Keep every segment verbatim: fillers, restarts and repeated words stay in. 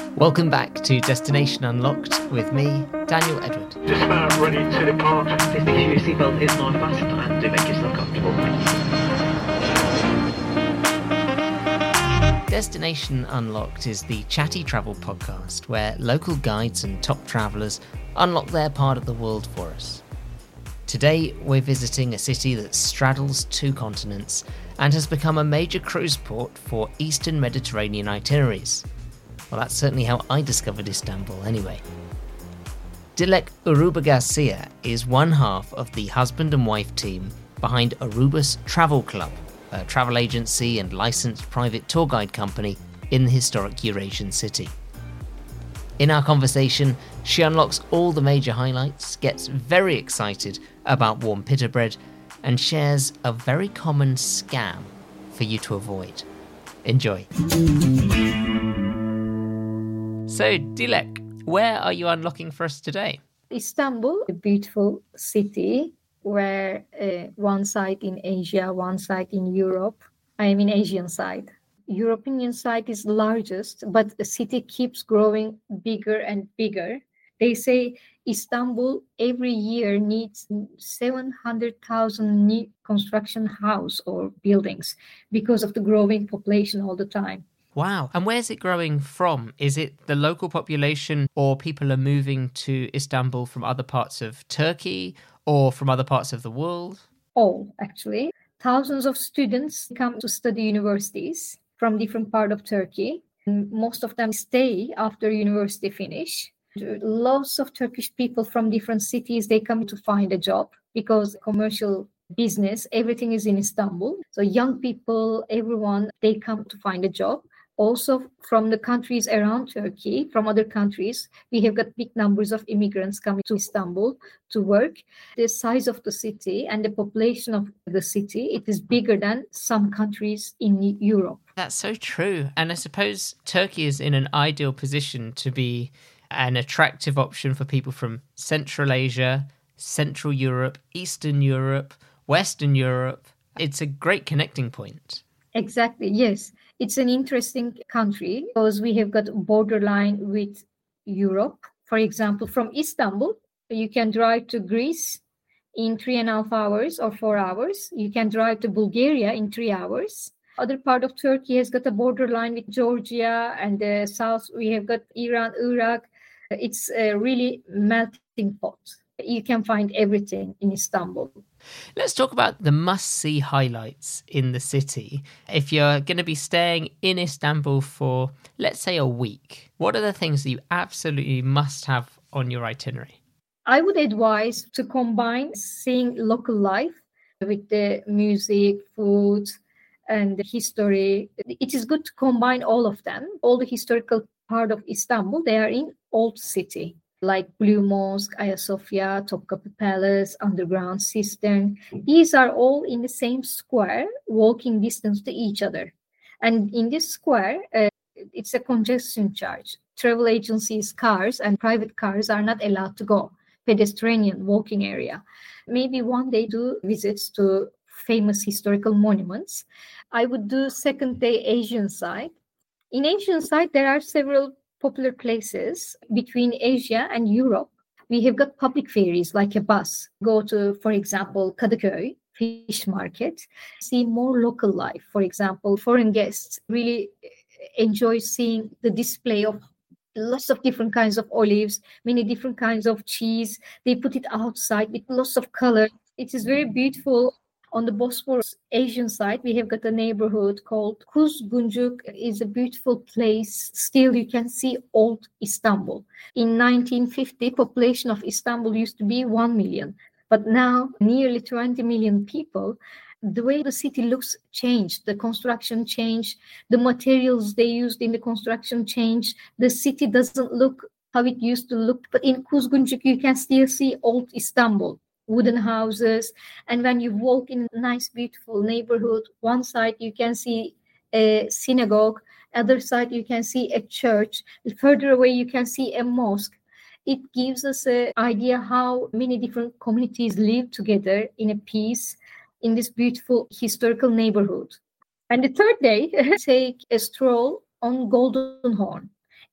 Welcome back to Destination Unlocked with me, Daniel Edward. Just about ready to depart. Please make sure your seatbelt is not fastened and do make yourself comfortable. Destination Unlocked is the chatty travel podcast where local guides and top travellers unlock their part of the world for us. Today, we're visiting a city that straddles two continents and has become a major cruise port for Eastern Mediterranean itineraries. Well, that's certainly how I discovered Istanbul anyway. Dilek Uruba Garcia is one half of the husband and wife team behind Urubus Travel Club, a travel agency and licensed private tour guide company in the historic Eurasian city. In our conversation, she unlocks all the major highlights, gets very excited about warm pita bread, and shares a very common scam for you to avoid. Enjoy. So, Dilek, where are you unlocking for us today? Istanbul, a beautiful city where uh, one side in Asia, one side in Europe. I am in Asian side. European side is largest, but the city keeps growing bigger and bigger. They say Istanbul every year needs seven hundred thousand new construction house or buildings because of the growing population all the time. Wow. And where's it growing from? Is it the local population, or people are moving to Istanbul from other parts of Turkey or from other parts of the world? All, actually. Thousands of students come to study universities from different parts of Turkey. And most of them stay after university finish. Lots of Turkish people from different cities, they come to find a job because commercial business, everything is in Istanbul. So young people, everyone, they come to find a job. Also from the countries around Turkey, from other countries, we have got big numbers of immigrants coming to Istanbul to work. The size of the city and the population of the city, it is bigger than some countries in Europe. That's so true. And I suppose Turkey is in an ideal position to be an attractive option for people from Central Asia, Central Europe, Eastern Europe, Western Europe. It's a great connecting point. Exactly, yes. It's an interesting country because we have got a borderline with Europe. For example, from Istanbul, you can drive to Greece in three and a half hours or four hours. You can drive to Bulgaria in three hours. Other part of Turkey has got a borderline with Georgia, and the south we have got Iran, Iraq. It's a really melting pot. You can find everything in Istanbul. Let's talk about the must-see highlights in the city. If you're going to be staying in Istanbul for, let's say, a week, what are the things that you absolutely must have on your itinerary? I would advise to combine seeing local life with the music, food, and the history. It is good to combine all of them. All the historical part of Istanbul, they are in old city, like Blue Mosque, Hagia Sophia, Topkapı Palace, underground cistern. These are all in the same square, walking distance to each other. And in this square, uh, it's a congestion charge. Travel agencies, cars, and private cars are not allowed to go. Pedestrian walking area. Maybe one day do visits to famous historical monuments. I would do second day Asian side. In Asian side, there are several popular places between Asia and Europe. We have got public ferries like a bus. Go to, for example, Kadıköy fish market, see more local life. For example, foreign guests really enjoy seeing the display of lots of different kinds of olives, many different kinds of cheese. They put it outside with lots of color. It is very beautiful. On the Bosphorus Asian side, we have got a neighborhood called Kuzguncuk. It's a beautiful place. Still, you can see old Istanbul. In nineteen fifty, population of Istanbul used to be one million. But now, nearly twenty million people. The way the city looks changed. The construction changed. The materials they used in the construction changed. The city doesn't look how it used to look. But in Kuzguncuk, you can still see old Istanbul. Wooden houses, and when you walk in a nice, beautiful neighborhood, one side you can see a synagogue, other side you can see a church, further away you can see a mosque. It gives us an idea how many different communities live together in a peace in this beautiful historical neighborhood. And the third day, take a stroll on Golden Horn.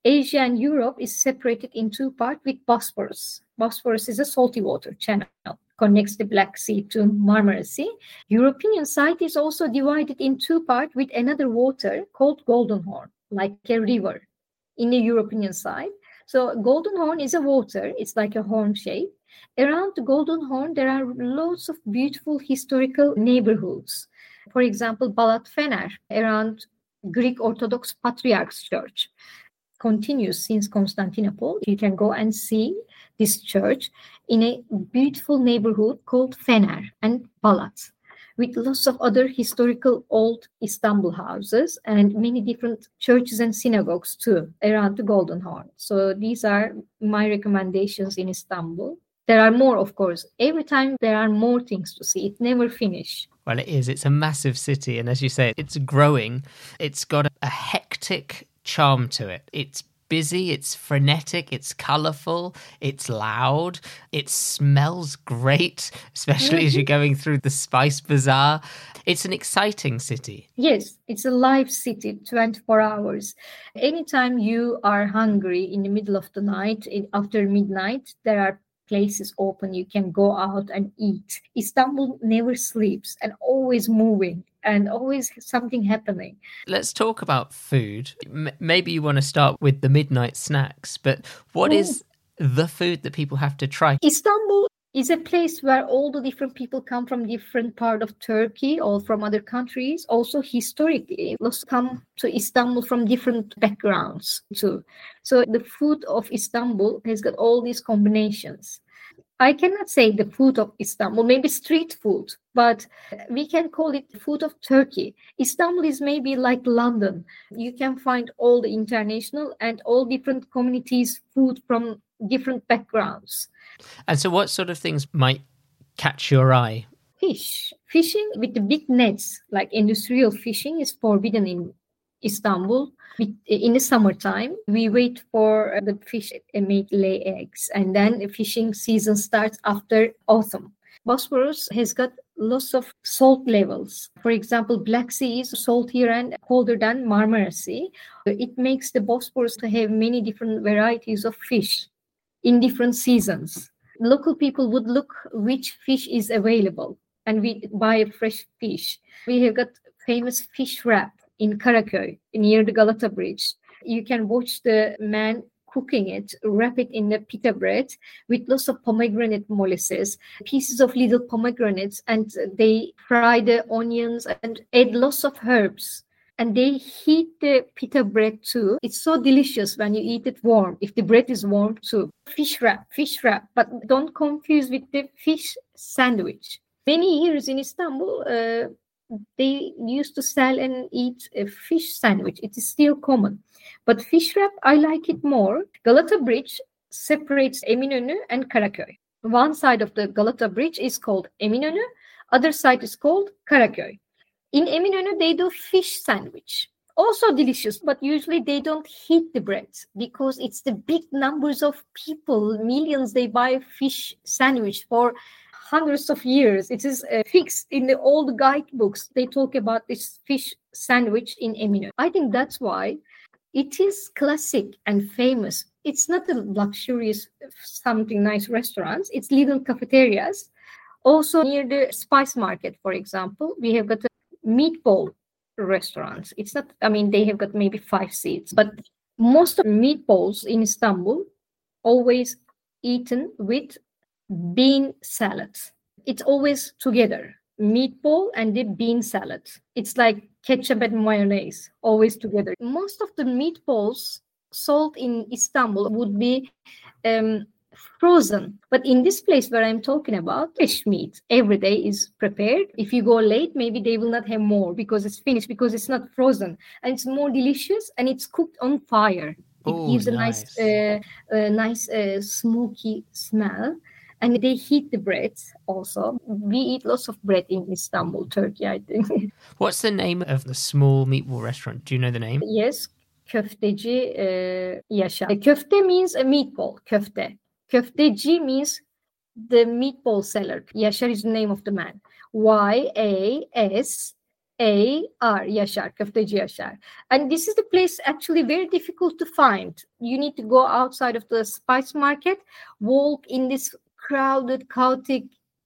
Asia and Europe is separated in two parts with Bosphorus. Bosphorus is a salty water channel, connects the Black Sea to Marmara Sea. European side is also divided in two parts with another water called Golden Horn, like a river in the European side. So Golden Horn is a water, it's like a horn shape. Around the Golden Horn, there are lots of beautiful historical neighborhoods. For example, Balat Fener, around Greek Orthodox Patriarch's Church, continues since Constantinople. You can go and see this church in a beautiful neighborhood called Fener and Balat, with lots of other historical old Istanbul houses and many different churches and synagogues too around the Golden Horn. So these are my recommendations in Istanbul. There are more, of course. Every time there are more things to see. It never finishes. Well, it is. It's a massive city. And as you say, it's growing. It's got a hectic charm to it. It's busy, it's frenetic, it's colourful, it's loud, it smells great, especially as you're going through the Spice Bazaar. It's an exciting city. Yes, it's a live city, twenty-four hours. Anytime you are hungry in the middle of the night, in, after midnight, there are places open. You can go out and eat. Istanbul never sleeps and always moving and always something happening. Let's talk about food. M- maybe you want to start with the midnight snacks, but what mm. is the food that people have to try? Istanbul is a place where all the different people come from different part of Turkey or from other countries. Also historically, lots come to Istanbul from different backgrounds too. So the food of Istanbul has got all these combinations. I cannot say the food of Istanbul, maybe street food, but we can call it food of Turkey. Istanbul is maybe like London. You can find all the international and all different communities' food from different backgrounds. And so what sort of things might catch your eye? Fish. Fishing with the big nets, like industrial fishing, is forbidden in Istanbul. In the summertime, we wait for the fish to lay eggs, and then the fishing season starts after autumn. Bosphorus has got lots of salt levels. For example, Black Sea is saltier and colder than Marmara Sea. It makes the Bosphorus to have many different varieties of fish in different seasons. Local people would look which fish is available, and we buy fresh fish. We have got famous fish wrap in Karaköy, near the Galata Bridge. You can watch the man cooking it, wrap it in the pita bread with lots of pomegranate molasses, pieces of little pomegranates, and they fry the onions and add lots of herbs. And they heat the pita bread too. It's so delicious when you eat it warm, if the bread is warm too. Fish wrap, fish wrap, but don't confuse with the fish sandwich. Many years in Istanbul, uh, they used to sell and eat a fish sandwich. It is still common. But fish wrap, I like it more. Galata Bridge separates Eminönü and Karaköy. One side of the Galata Bridge is called Eminönü. Other side is called Karaköy. In Eminönü, they do fish sandwich. Also delicious, but usually they don't heat the bread because it's the big numbers of people, millions, they buy fish sandwich for hundreds of years. It is uh, fixed in the old guidebooks. They talk about this fish sandwich in Eminönü. I think that's why it is classic and famous. It's not a luxurious, something nice restaurants. It's little cafeterias. Also near the Spice Market, for example, we have got a meatball restaurants. It's not, I mean, they have got maybe five seats, but most of the meatballs in Istanbul always eaten with bean salad. It's always together, meatball and the bean salad. It's like ketchup and mayonnaise, always together. Most of the meatballs sold in Istanbul would be um, frozen. But in this place where I'm talking about, fresh meat every day is prepared. If you go late, maybe they will not have more because it's finished, because it's not frozen. And it's more delicious and it's cooked on fire. It Ooh, gives a nice, nice, uh, uh, nice uh, smoky smell. And they heat the bread also. We eat lots of bread in Istanbul, Turkey, I think. What's the name of the small meatball restaurant? Do you know the name? Yes, Köfteci uh, Yaşar. Köfte means a meatball, köfte. Köfteci means the meatball seller. Yaşar is the name of the man. Y A S A R, Yaşar, Köfteci Yaşar. And this is the place actually very difficult to find. You need to go outside of the spice market, walk in this crowded, chaotic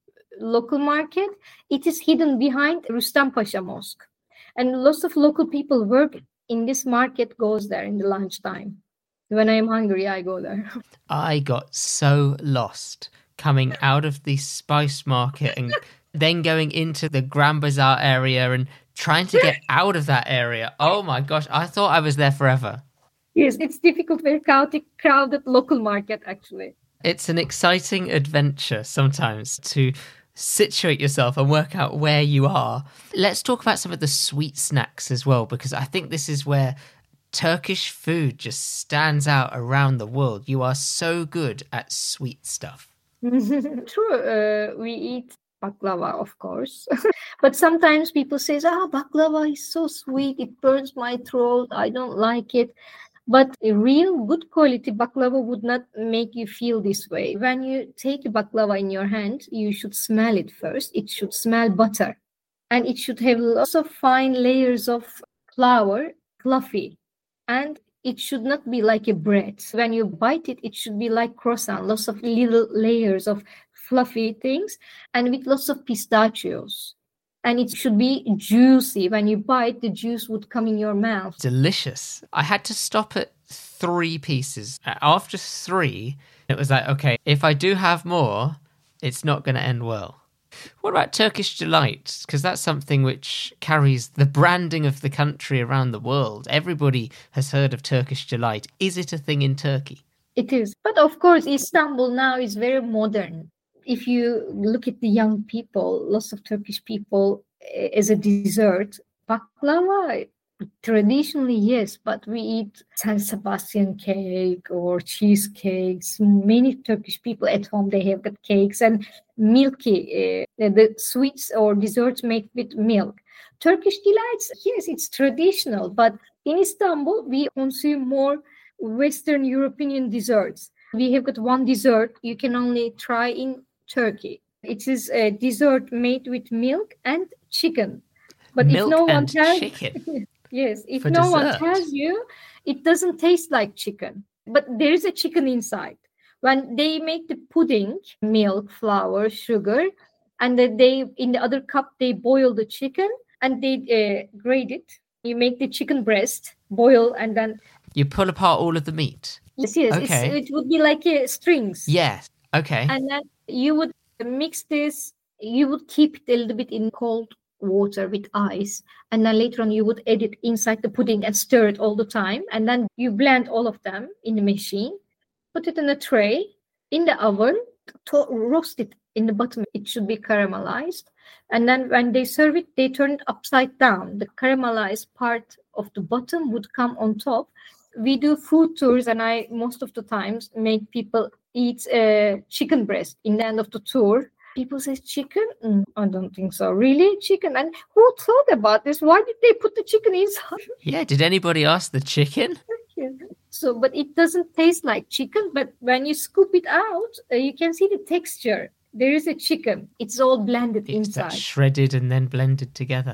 local market. It is hidden behind Rustam Pasha Mosque. And lots of local people work in this market, goes there in the lunchtime. When I'm hungry, I go there. I got so lost coming out of the spice market and then going into the Grand Bazaar area and trying to get out of that area. Oh my gosh, I thought I was there forever. Yes, it's difficult, very chaotic, crowded local market, actually. It's an exciting adventure sometimes to situate yourself and work out where you are. Let's talk about some of the sweet snacks as well, because I think this is where Turkish food just stands out around the world. You are so good at sweet stuff. True, uh, we eat baklava, of course. But sometimes people say, ah, baklava is so sweet, it burns my throat, I don't like it. But a real good quality baklava would not make you feel this way. When you take a baklava in your hand, you should smell it first. It should smell butter. And it should have lots of fine layers of flour, fluffy. And it should not be like a bread. When you bite it, it should be like croissant, lots of little layers of fluffy things, and with lots of pistachios. And it should be juicy. When you bite, the juice would come in your mouth. Delicious. I had to stop at three pieces. After three, it was like, okay, if I do have more, it's not going to end well. What about Turkish Delight? Because that's something which carries the branding of the country around the world. Everybody has heard of Turkish Delight. Is it a thing in Turkey? It is. But of course, Istanbul now is very modern. If you look at the young people, lots of Turkish people as a dessert, baklava, traditionally, yes, but we eat San Sebastian cake or cheesecakes. Many Turkish people at home, they have got cakes and milky, uh, the sweets or desserts made with milk. Turkish delights, yes, it's traditional, but in Istanbul, we consume more Western European desserts. We have got one dessert you can only try in Turkey. It is a dessert made with milk and chicken. But milk if no one and tells, chicken. Yes, if For no dessert. one tells you, it doesn't taste like chicken. But there is a chicken inside. When they make the pudding, milk, flour, sugar, and then they in the other cup they boil the chicken and they uh, grate it. You make the chicken breast, boil, and then You pull apart all of the meat. yes, yes, Okay. it's, it would be like uh, strings. Yes. Okay. And then you would mix this, you would keep it a little bit in cold water with ice. And then later on, you would add it inside the pudding and stir it all the time. And then you blend all of them in the machine, put it in a tray, in the oven, to roast it in the bottom. It should be caramelized. And then when they serve it, they turn it upside down. The caramelized part of the bottom would come on top. We do food tours, and I most of the times make people eat a chicken breast in the end of the tour. People say, chicken? Mm, I don't think so. Really? Chicken? And who thought about this? Why did they put the chicken inside? Yeah, did anybody ask the chicken? So, but it doesn't taste like chicken. But when you scoop it out, uh, you can see the texture. There is a chicken. It's all blended It's inside. that shredded and then blended together.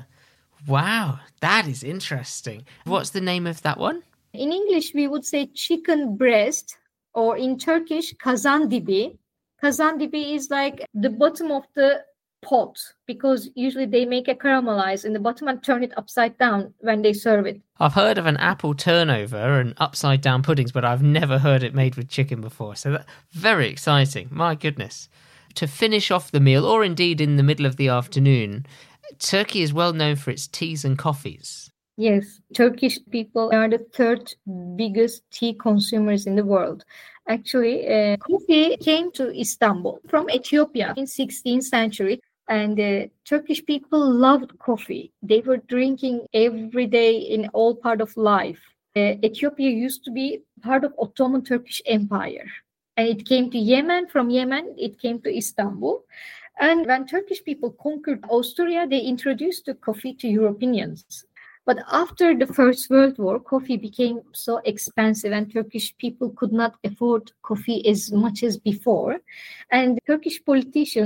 Wow, that is interesting. What's the name of that one? In English, we would say chicken breast, or in Turkish, kazandibi. Kazandibi is like the bottom of the pot, because usually they make it caramelize in the bottom and turn it upside down when they serve it. I've heard of an apple turnover and upside down puddings, but I've never heard it made with chicken before. So that's very exciting. My goodness. To finish off the meal, or indeed in the middle of the afternoon, Turkey is well known for its teas and coffees. Yes, Turkish people are the third biggest tea consumers in the world. Actually, uh, coffee came to Istanbul from Ethiopia in sixteenth century, and uh, Turkish people loved coffee. They were drinking every day in all part of life. Uh, Ethiopia used to be part of Ottoman Turkish Empire, and it came to Yemen. From Yemen, it came to Istanbul. And when Turkish people conquered Austria, they introduced the coffee to Europeans. But after the First World War, coffee became so expensive and Turkish people could not afford coffee as much as before. And Turkish politicians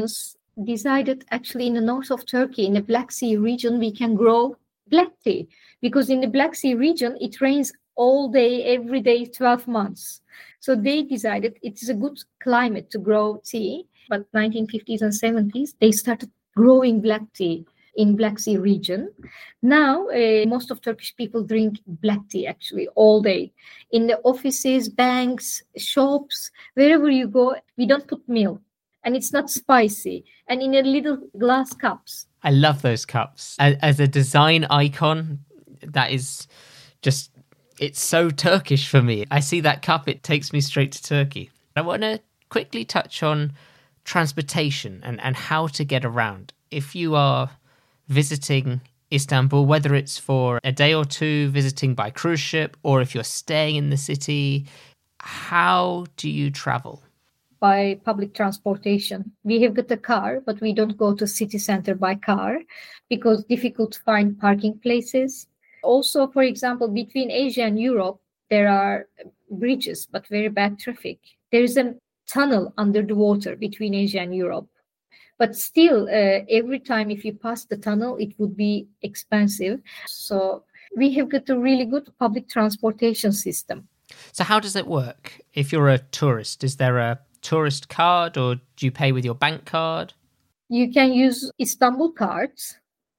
decided actually in the north of Turkey, in the Black Sea region, we can grow black tea, because in the Black Sea region, it rains all day, every day, twelve months. So they decided it is a good climate to grow tea. But nineteen fifties and seventies, they started growing black tea in Black Sea region. Now, uh, most of Turkish people drink black tea actually all day. In the offices, banks, shops, wherever you go, we don't put milk. And it's not spicy. And in a little glass cups. I love those cups. As, as a design icon, that is just, it's so Turkish for me. I see that cup, it takes me straight to Turkey. I want to quickly touch on transportation and, and how to get around. If you are visiting Istanbul, whether it's for a day or two visiting by cruise ship, or if you're staying in the city, how do you travel? By public transportation. We have got a car, but we don't go to city center by car because difficult to find parking places. Also, for example, between Asia and Europe, there are bridges, but very bad traffic. There is a tunnel under the water between Asia and Europe. But still, uh, every time if you pass the tunnel, it would be expensive. So we have got a really good public transportation system. So how does it work? If you're a tourist, is there a tourist card, or do you pay with your bank card? You can use Istanbul cards,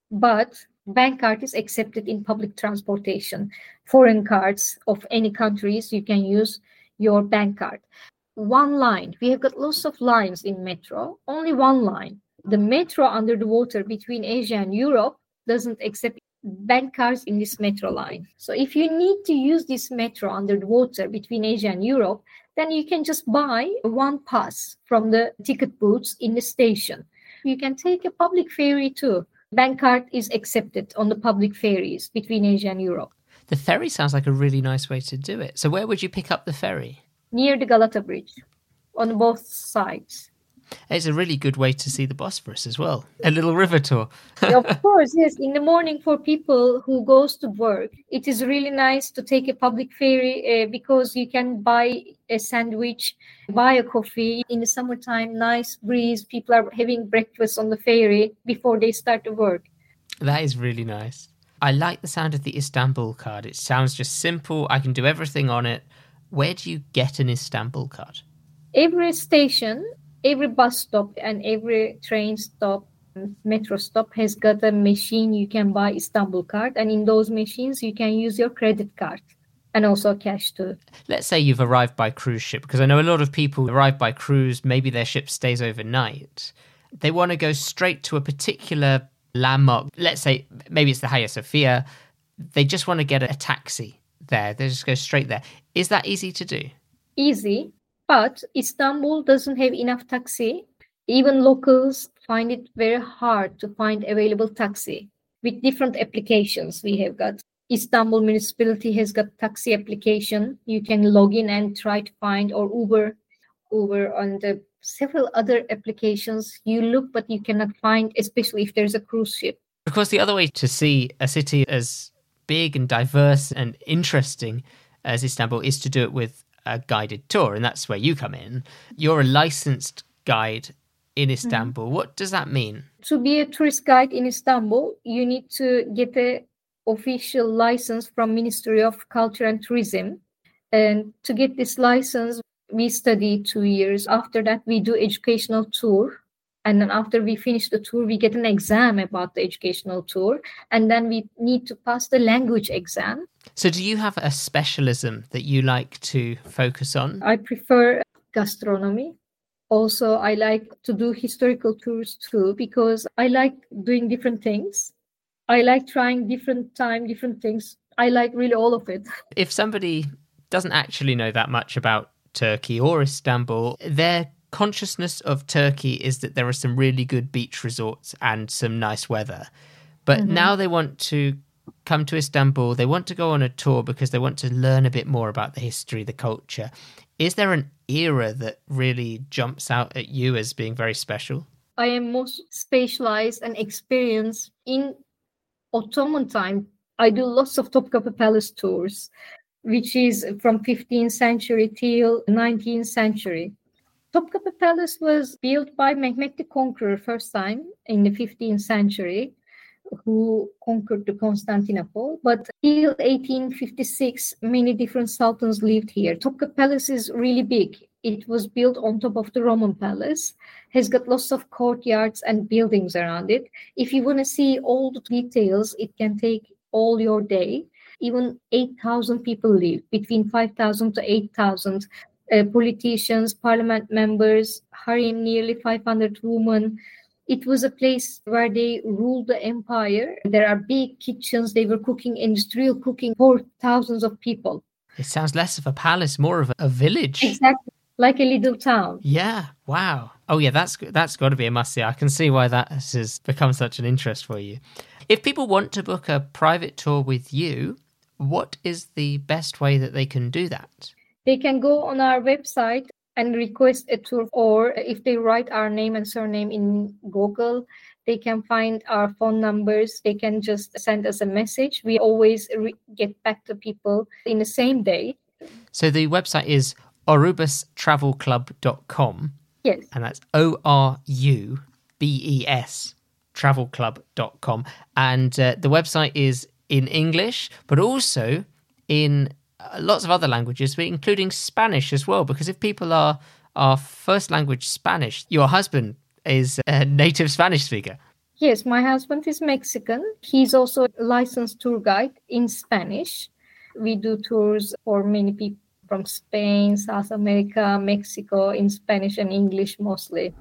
but bank card is accepted in public transportation. Foreign cards of any countries, you can use your bank card. One line. We have got lots of lines in metro, only one line. The metro under the water between Asia and Europe doesn't accept bank cards in this metro line. So if you need to use this metro under the water between Asia and Europe, then you can just buy one pass from the ticket booths in the station. You can take a public ferry too. Bank card is accepted on the public ferries between Asia and Europe. The ferry sounds like a really nice way to do it. So where would you pick up the ferry? Near the Galata Bridge, on both sides. It's a really good way to see the Bosphorus as well. A little river tour. Of course, yes. In the morning for people who goes to work, it is really nice to take a public ferry uh, because you can buy a sandwich, buy a coffee. In the summertime, nice breeze. People are having breakfast on the ferry before they start to work. That is really nice. I like the sound of the Istanbul card. It sounds just simple. I can do everything on it. Where do you get an Istanbul card? Every station, every bus stop and every train stop, metro stop has got a machine you can buy Istanbul card. And in those machines, you can use your credit card and also cash too. Let's say you've arrived by cruise ship, because I know a lot of people arrive by cruise, maybe their ship stays overnight. They want to go straight to a particular landmark. Let's say maybe it's the Hagia Sophia. They just want to get a taxi there. They just go straight there. Is that easy to do? Easy, but Istanbul doesn't have enough taxi. Even locals find it very hard to find available taxi. With different applications we have got. Istanbul municipality has got taxi application. You can log in and try to find, or Uber, Uber and the several other applications. You look, but you cannot find, especially if there's a cruise ship. Of course, the other way to see a city as big and diverse and interesting as Istanbul is to do it with a guided tour, and that's where you come in. You're a licensed guide in Istanbul. Mm-hmm. What does that mean? To be a tourist guide in Istanbul, you need to get a official license from Ministry of Culture and Tourism. And to get this license, we study two years. After that, we do educational tour. And then after we finish the tour, we get an exam about the educational tour. And then we need to pass the language exam. So do you have a specialism that you like to focus on? I prefer gastronomy. Also, I like to do historical tours too, because I like doing different things. I like trying different time, different things. I like really all of it. If somebody doesn't actually know that much about Turkey or Istanbul, their consciousness of Turkey is that there are some really good beach resorts and some nice weather. But mm-hmm. now they want to come to Istanbul, they want to go on a tour because they want to learn a bit more about the history, the culture. Is there an era that really jumps out at you as being very special? I am most specialized and experienced in Ottoman time. I do lots of Topkapı Palace tours, which is from fifteenth century till nineteenth century. Topkapi Palace was built by Mehmet the Conqueror first time in the fifteenth century, who conquered the Constantinople. But till eighteen fifty-six, many different sultans lived here. Topkapi Palace is really big. It was built on top of the Roman palace, has got lots of courtyards and buildings around it. If you want to see all the details, it can take all your day. Even eight thousand people live, between five thousand to eight thousand uh, politicians, parliament members, harem, nearly five hundred women. It was a place where they ruled the empire. There are big kitchens. They were cooking, industrial cooking for thousands of people. It sounds less of a palace, more of a, a village. Exactly, like a little town. Yeah, wow. Oh yeah, that's that's got to be a must-see. I can see why that has become such an interest for you. If people want to book a private tour with you, what is the best way that they can do that? They can go on our website and request a tour, or if they write our name and surname in Google, they can find our phone numbers. They can just send us a message. We always re- get back to people in the same day. So the website is orubus travel club dot com. Yes. And that's O R U B E S travel club dot com. And uh, the website is in English, but also in uh, lots of other languages, but including Spanish as well. Because if people are, are first language Spanish, your husband is a native Spanish speaker. Yes, my husband is Mexican. He's also a licensed tour guide in Spanish. We do tours for many people from Spain, South America, Mexico, in Spanish and English mostly.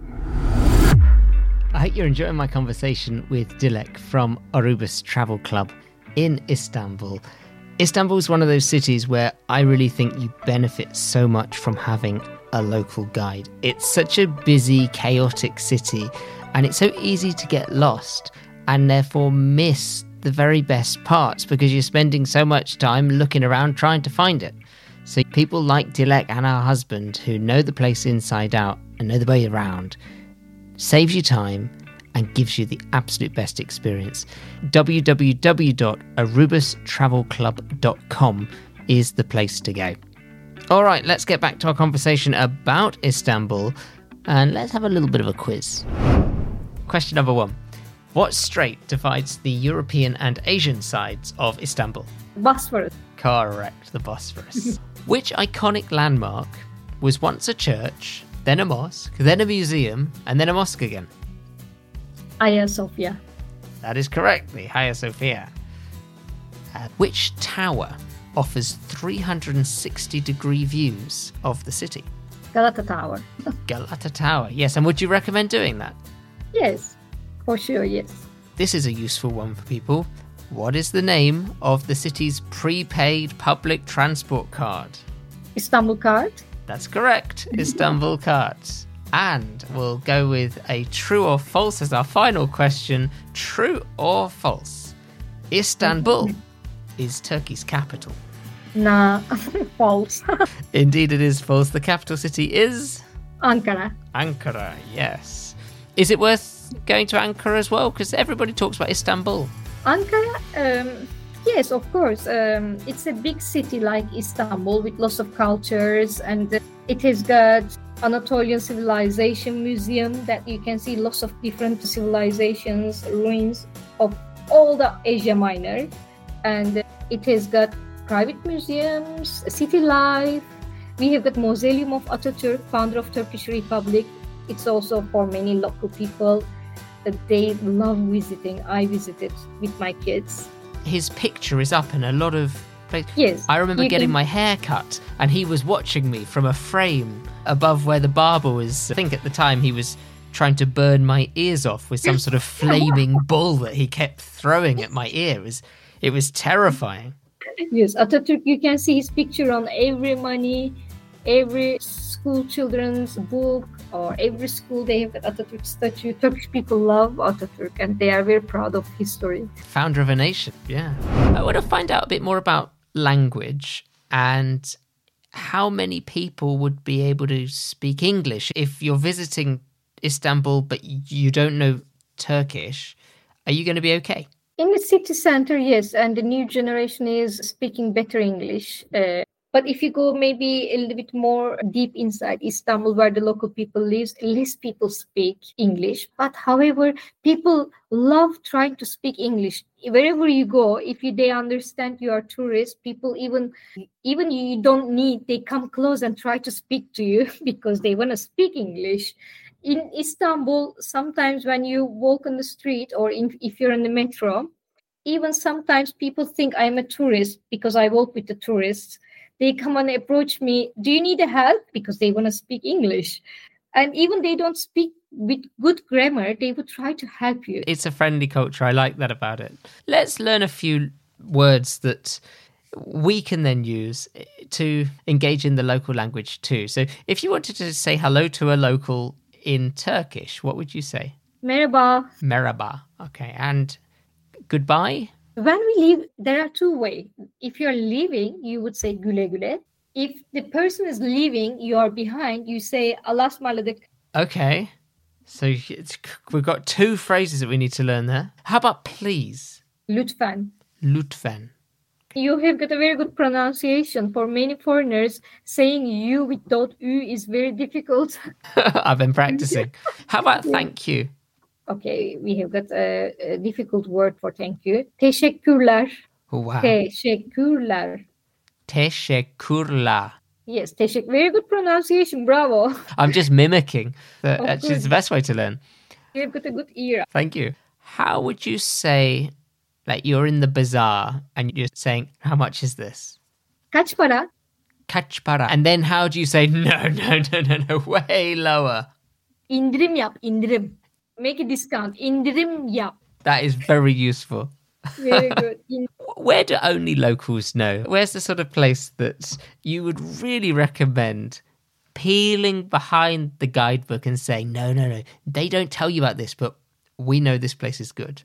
I hope you're enjoying my conversation with Dilek from Orubus Travel Club in Istanbul. Istanbul is one of those cities where I really think you benefit so much from having a local guide. It's such a busy, chaotic city, and it's so easy to get lost and therefore miss the very best parts because you're spending so much time looking around trying to find it. So people like Dilek and her husband, who know the place inside out and know the way around, saves you time and gives you the absolute best experience. w w w dot orubus travel club dot com is the place to go. All right, let's get back to our conversation about Istanbul and let's have a little bit of a quiz. Question number one. What strait divides the European and Asian sides of Istanbul? Bosphorus. Correct, the Bosphorus. Which iconic landmark was once a church, then a mosque, then a museum, and then a mosque again? Hagia Sophia. That is correct, the Hagia Sophia. Uh, which tower offers three hundred sixty degree views of the city? Galata Tower. Galata Tower, yes. And would you recommend doing that? Yes, for sure, yes. This is a useful one for people. What is the name of the city's prepaid public transport card? Istanbul card. That's correct, Istanbul cards. And we'll go with a true or false as our final question. True or false? Istanbul is Turkey's capital. Nah, false. Indeed it is false. The capital city is? Ankara. Ankara, yes. Is it worth going to Ankara as well? Because everybody talks about Istanbul. Ankara, um, yes, of course. Um, it's a big city like Istanbul with lots of cultures, and it has got Anatolian Civilization Museum that you can see lots of different civilizations, ruins of all the Asia Minor. And it has got private museums, city life. We have got Mausoleum of Atatürk, founder of Turkish Republic. It's also for many local people that they love visiting. I visited with my kids. His picture is up in a lot of places. Yes. I remember getting can... my hair cut and he was watching me from a frame above where the barber was. I think at the time he was trying to burn my ears off with some sort of flaming bull that he kept throwing at my ear. It was, it was terrifying. Yes, Atatürk, you can see his picture on every money, every school children's book, or every school they have an Atatürk statue. Turkish people love Atatürk and they are very proud of history. Founder of a nation, yeah. I want to find out a bit more about language and how many people would be able to speak English. If you're visiting Istanbul but you don't know Turkish, are you going to be okay? In the city center, yes, and the new generation is speaking better English. Uh, But if you go maybe a little bit more deep inside Istanbul, where the local people lives, less people speak English. But however, people love trying to speak English. Wherever you go, if you, they understand you are tourist, people even even you don't need, they come close and try to speak to you because they want to speak English. In Istanbul, sometimes when you walk on the street or in, if you're in the metro, even sometimes people think I'm a tourist because I walk with the tourists. They come and approach me, do you need a help? Because they want to speak English. And even they don't speak with good grammar, they would try to help you. It's a friendly culture. I like that about it. Let's learn a few words that we can then use to engage in the local language too. So if you wanted to say hello to a local in Turkish, what would you say? Merhaba. Merhaba. Okay. And goodbye? When we leave, there are two ways. If you're leaving, you would say güle güle. If the person is leaving, you are behind, you say Allah'a ısmarladık. Okay. So it's, we've got two phrases that we need to learn there. How about please? Lütfen. Lütfen. You have got a very good pronunciation. For many foreigners, saying you without ü is very difficult. I've been practicing. How about thank you? Okay, we have got a, a difficult word for thank you. Teşekkürler. Wow. Teşekkürler. Teşekkürler. Yes, teşekkür. Very good pronunciation. Bravo. I'm just mimicking. But Of actually, it's course. the best way to learn. You've got a good ear. Thank you. How would you say, like you're in the bazaar and you're saying, how much is this? Kaç para? Kaç para? And then how do you say, no, no, no, no, no, way lower? İndirim yap, indirim. Make a discount. İndirim yap. That is very useful. Very good. In- Where do only locals know? Where's the sort of place that you would really recommend peeling behind the guidebook and saying, no, no, no, they don't tell you about this, but we know this place is good?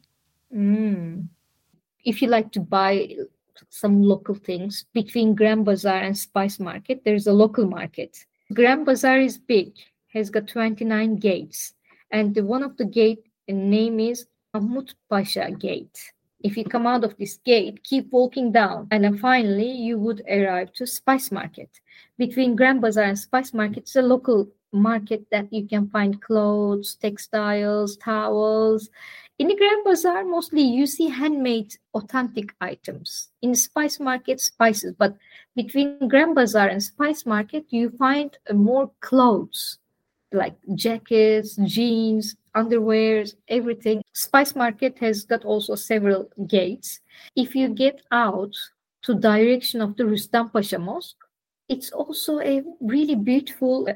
Mm. If you like to buy some local things, between Grand Bazaar and Spice Market, there's a local market. Grand Bazaar is big, has got twenty-nine gates. And the one of the gate name is Mahmut Pasha Gate. If you come out of this gate, keep walking down. And then finally, you would arrive to Spice Market. Between Grand Bazaar and Spice Market, it's a local market that you can find clothes, textiles, towels. In the Grand Bazaar, mostly you see handmade, authentic items. In the Spice Market, spices. But between Grand Bazaar and Spice Market, you find uh, more clothes, like jackets, jeans, underwears, everything. Spice Market has got also several gates. If you get out to direction of the Rustam Pasha Mosque, it's also a really beautiful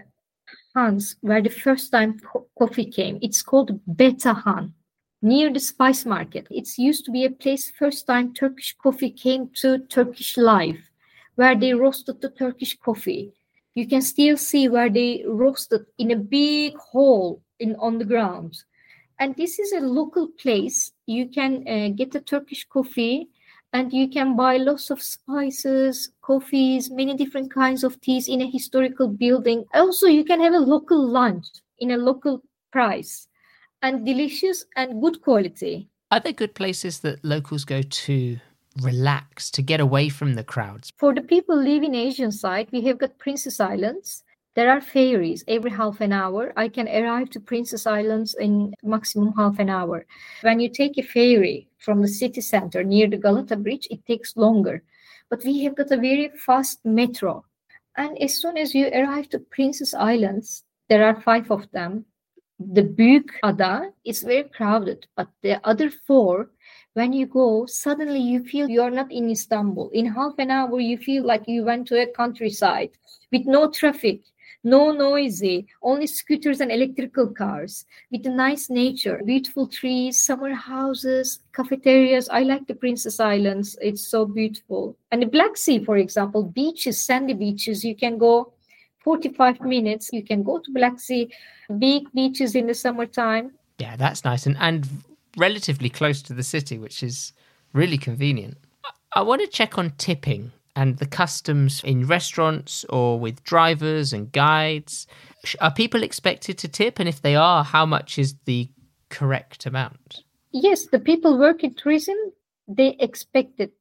Hans, where the first time co- coffee came. It's called Beta Han, near the Spice Market. It's used to be a place first time Turkish coffee came to Turkish life, where they roasted the Turkish coffee. You can still see where they roasted in a big hole in on the ground. And this is a local place. You can uh, get a Turkish coffee and you can buy lots of spices, coffees, many different kinds of teas in a historical building. Also, you can have a local lunch in a local price and delicious and good quality. Are there good places that locals go to relax, to get away from the crowds? For the people living Asian side, we have got Princess Islands. There are ferries every half an hour. I can arrive to Princess Islands in maximum half an hour. When you take a ferry from the city center near the Galata Bridge, it takes longer. But we have got a very fast metro. And as soon as you arrive to Princess Islands, there are five of them. The Büyük Ada is very crowded, but the other four, when you go, suddenly you feel you're not in Istanbul. In half an hour, you feel like you went to a countryside with no traffic, no noisy, only scooters and electrical cars, with a nice nature, beautiful trees, summer houses, cafeterias. I like the Princess Islands. It's so beautiful. And the Black Sea, for example, beaches, sandy beaches, you can go forty-five minutes. You can go to Black Sea, big beaches in the summertime. Yeah, that's nice. And, and relatively close to the city, which is really convenient. I want to check on tipping and the customs in restaurants or with drivers and guides. Are people expected to tip? And if they are, how much is the correct amount? Yes, the people work in tourism, they expect it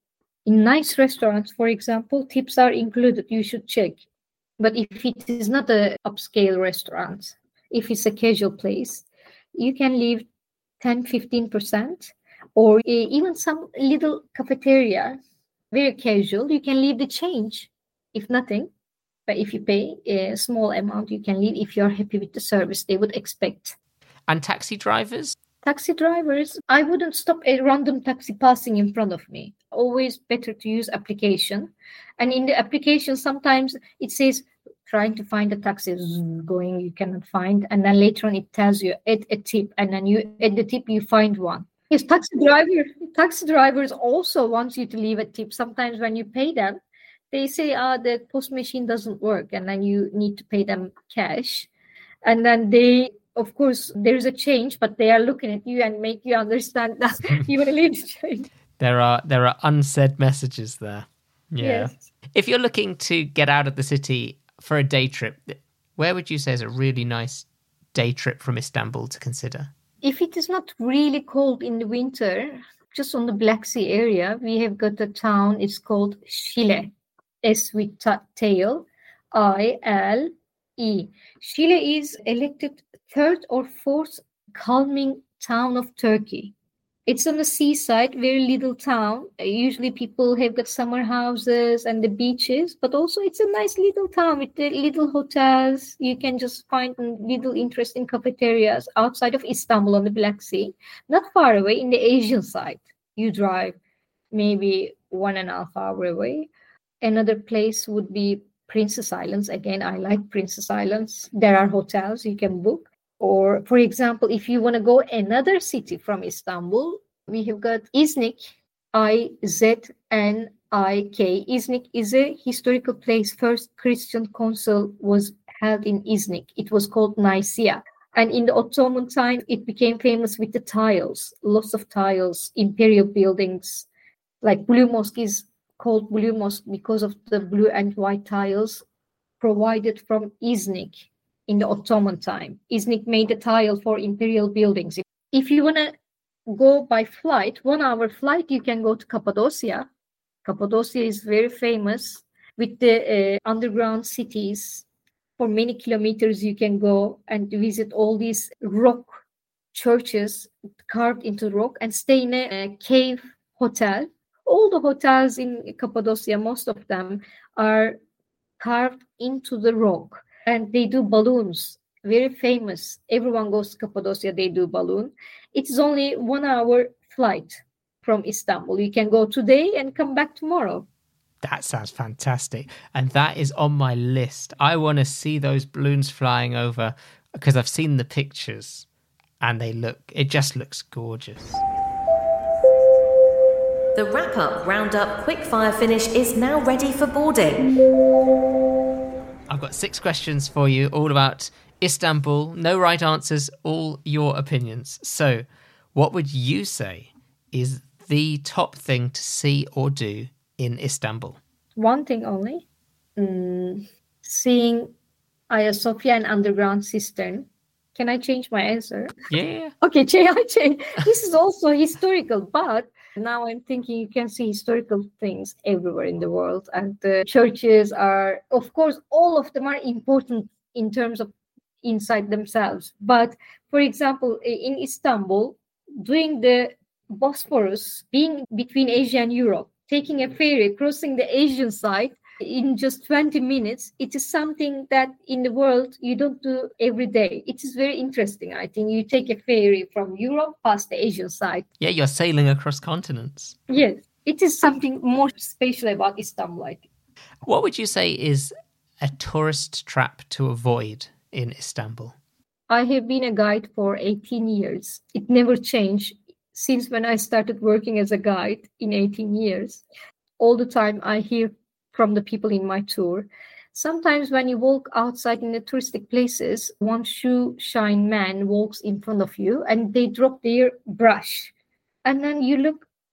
In nice restaurants, for example, tips are included. You should check. But if it is not a upscale restaurant, if it's a casual place, you can leave ten, fifteen percent, or uh, even some little cafeteria, very casual, you can leave the change, if nothing. But if you pay a small amount, you can leave if you're happy with the service they would expect. And taxi drivers? Taxi drivers, I wouldn't stop a random taxi passing in front of me. Always better to use application. And in the application, sometimes it says, trying to find a taxi going, you cannot find. And then later on, it tells you, add a tip. And then you add the tip, you find one. Yes, taxi driver, taxi drivers also want you to leave a tip. Sometimes when you pay them, they say, ah, the post machine doesn't work. And then you need to pay them cash. And then they, of course, there is a change, but they are looking at you and make you understand that you want to leave the change. There are there are unsaid messages there. Yeah. Yes. If you're looking to get out of the city for a day trip, where would you say is a really nice day trip from Istanbul to consider? If it is not really cold in the winter, just on the Black Sea area, we have got a town, it's called Şile. S with ta- tail, I L E. Şile is elected third or fourth calming town of Turkey. It's on the seaside, very little town. Usually people have got summer houses and the beaches, but also it's a nice little town with the little hotels. You can just find little interesting cafeterias outside of Istanbul on the Black Sea. Not far away in the Asian side. You drive maybe one and a half hour away. Another place would be Princess Islands. Again, I like Princess Islands. There are hotels you can book. Or, for example, if you want to go another city from Istanbul, we have got Iznik, I Z N I K. Iznik is a historical place. First Christian council was held in Iznik. It was called Nicaea. And in the Ottoman time, it became famous with the tiles, lots of tiles, imperial buildings. Like Blue Mosque is called Blue Mosque because of the blue and white tiles provided from Iznik. In the Ottoman time, Iznik made a tile for imperial buildings. If you want to go by flight, one hour flight, you can go to Cappadocia. Cappadocia is very famous with the uh, underground cities. For many kilometers, you can go and visit all these rock churches carved into rock and stay in a, a cave hotel. All the hotels in Cappadocia, most of them are carved into the rock. And they do balloons, very famous. Everyone goes to Cappadocia, they do balloon. It's only one hour flight from Istanbul. You can go today and come back tomorrow. That sounds fantastic. And that is on my list. I want to see those balloons flying over because I've seen the pictures and they look, it just looks gorgeous. The wrap-up, round-up, quick-fire finish is now ready for boarding. I've got six questions for you, all about Istanbul. No right answers, all your opinions. So, what would you say is the top thing to see or do in Istanbul? One thing only. Mm, seeing Hagia Sophia and underground cistern. Can I change my answer? Yeah. Okay, change. I change. This is also historical, but now I'm thinking you can see historical things everywhere in the world. And the churches are, of course, all of them are important in terms of inside themselves. But for example, in Istanbul, doing the Bosphorus, being between Asia and Europe, taking a ferry, crossing the Asian side in just twenty minutes, it is something that in the world you don't do every day. It is very interesting. I think you take a ferry from Europe past the Asian side. Yeah, you're sailing across continents. Yes, it is something more special about Istanbul, I think. What would you say is a tourist trap to avoid in Istanbul? I have been a guide for eighteen years. It never changed since when I started working as a guide in eighteen years. All the time I hear from the people in my tour. Sometimes when you walk outside in the touristic places, one shoe shine man walks in front of you and they drop their brush. And then you look,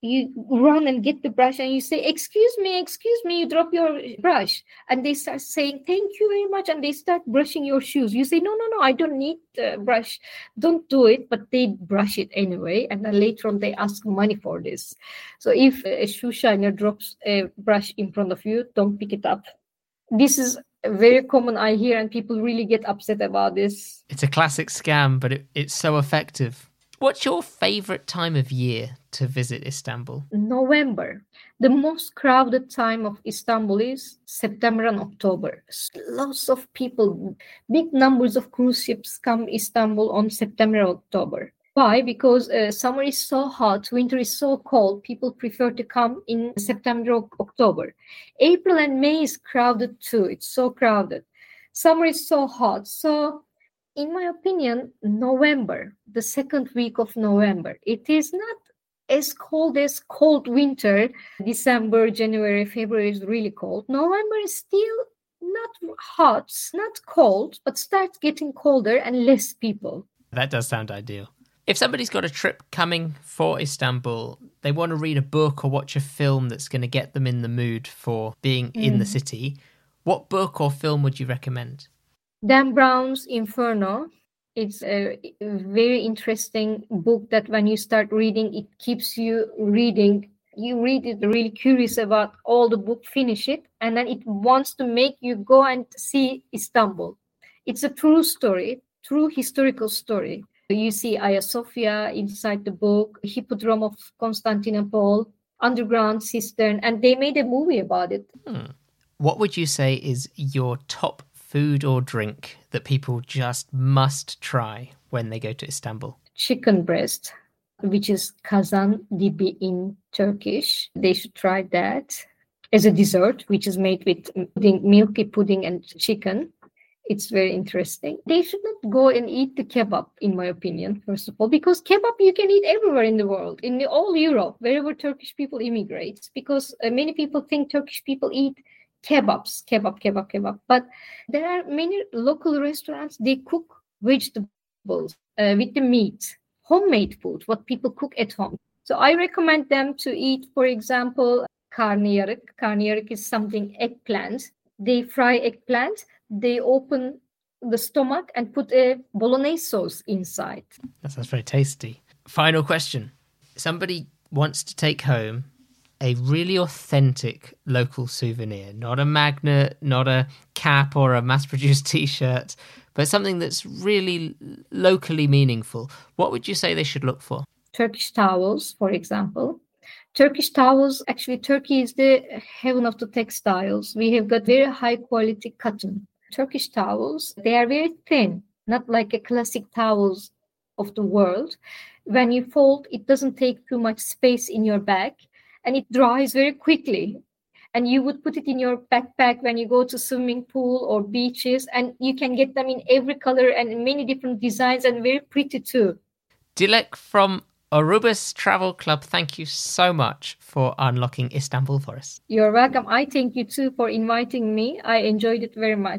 you run and get the brush and you say, excuse me, excuse me, you drop your brush. And they start saying, thank you very much. And they start brushing your shoes. You say, no, no, no, I don't need the brush. Don't do it. But they brush it anyway. And then later on, they ask money for this. So if a shoe shiner drops a brush in front of you, don't pick it up. This is very common, I hear, and people really get upset about this. It's a classic scam, but it, it's so effective. What's your favourite time of year to visit Istanbul? November. The most crowded time of Istanbul is September and October. Lots of people, big numbers of cruise ships come Istanbul on September and October. Why? Because uh, summer is so hot, winter is so cold, people prefer to come in September or October. April and May is crowded too. It's so crowded. Summer is so hot. So in my opinion, November, the second week of November, it is not as cold as cold winter. December, January, February is really cold. November is still not hot, not cold, but starts getting colder and less people. That does sound ideal. If somebody's got a trip coming for Istanbul, they want to read a book or watch a film that's going to get them in the mood for being mm. in the city, what book or film would you recommend? Dan Brown's Inferno. It's a very interesting book that when you start reading, it keeps you reading. You read it really curious about all the book, finish it, and then it wants to make you go and see Istanbul. It's a true story, true historical story. You see Hagia Sophia inside the book, Hippodrome of Constantinople, underground cistern, and they made a movie about it. Hmm. What would you say is your top food or drink that people just must try when they go to Istanbul? Chicken breast, which is kazan dibi in Turkish. They should try that as a dessert, which is made with pudding, milky pudding and chicken. It's very interesting. They should not go and eat the kebab, in my opinion, first of all, because kebab you can eat everywhere in the world, in the, all Europe, wherever Turkish people immigrate, because uh, many people think Turkish people eat kebabs, kebab, kebab, kebab. But there are many local restaurants, they cook vegetables uh, with the meat, homemade food, what people cook at home. So I recommend them to eat, for example, karnıyarık. Karnıyarık is something eggplant. They fry eggplant. They open the stomach and put a bolognese sauce inside. That sounds very tasty. Final question. Somebody wants to take home a really authentic local souvenir, not a magnet, not a cap or a mass-produced T-shirt, but something that's really locally meaningful. What would you say they should look for? Turkish towels, for example. Turkish towels, actually, Turkey is the heaven of the textiles. We have got very high-quality cotton. Turkish towels, they are very thin, not like a classic towels of the world. When you fold, it doesn't take too much space in your bag, and it dries very quickly. And you would put it in your backpack when you go to swimming pool or beaches, and you can get them in every color and many different designs, and very pretty too. Dilek from Orubus Travel Club, thank you so much for unlocking Istanbul for us. You're welcome. I thank you too for inviting me. I enjoyed it very much.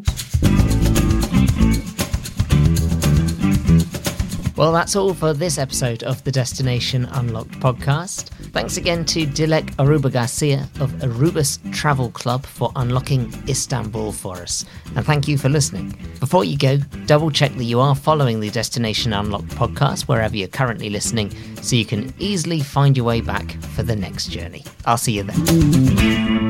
Well, that's all for this episode of the Destination Unlocked podcast. Thanks again to Dilek Aruba Garcia of Orubus Travel Club for unlocking Istanbul for us. And thank you for listening. Before you go, double check that you are following the Destination Unlocked podcast wherever you're currently listening so you can easily find your way back for the next journey. I'll see you then.